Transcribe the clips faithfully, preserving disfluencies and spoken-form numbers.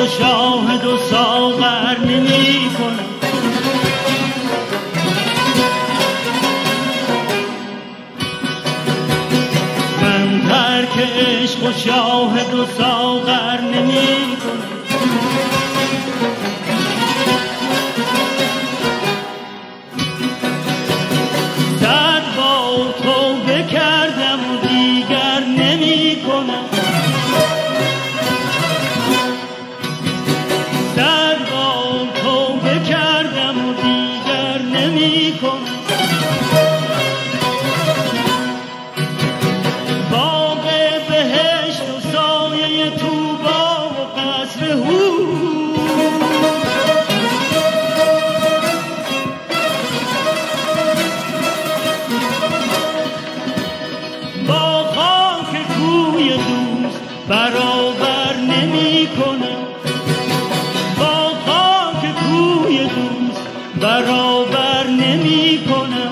و شاهد و ساغر نمی کنم. من ترک عشق و شاهد و ساغر نمی کنم. صد بار توبه کردم و دیگر نمی کنم. صد بار توبه کردم و دیگر نمی کنم. باغ بهشت و سایه طوبا و قصر هور، با خاک کوی دوست برابر نمی کنم. با خاک کوی دوست برابر نمی کنم.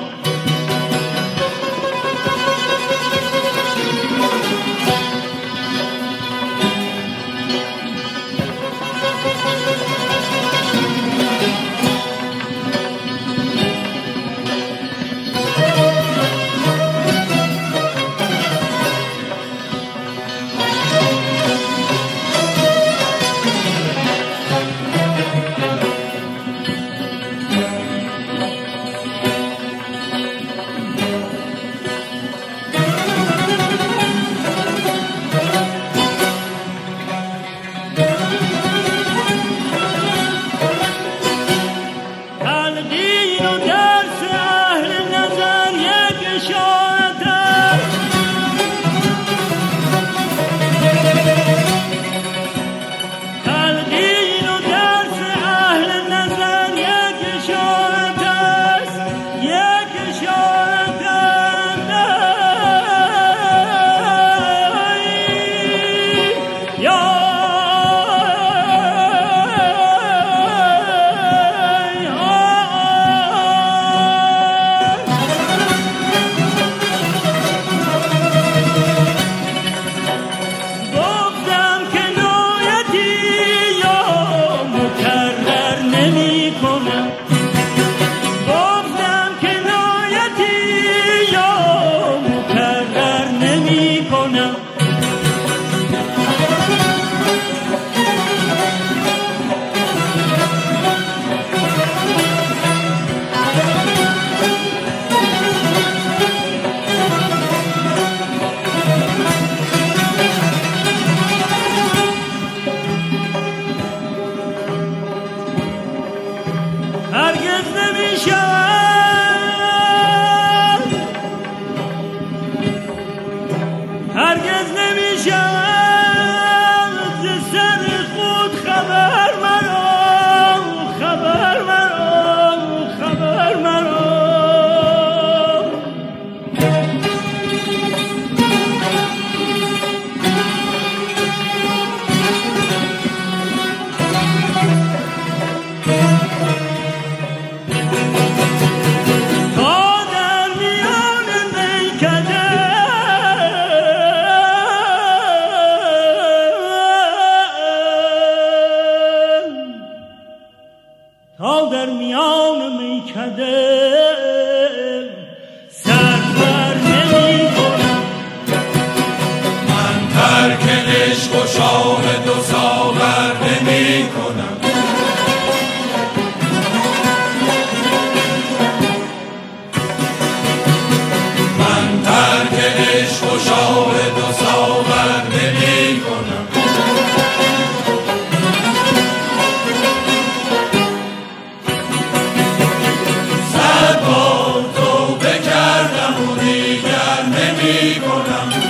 هرگز نمی شود، هرگز نمی شود ز سر خود خبر مرا، خبر مرا، خبر مرا. تا در میان میکده سر بر نمی کنم. من ترک عشق و شاهد و ساغر نمی کنم. من ترک عشق و شاهد و ساغر نمی کنم. صد بار توبه کردم و دیگر نمی کنم.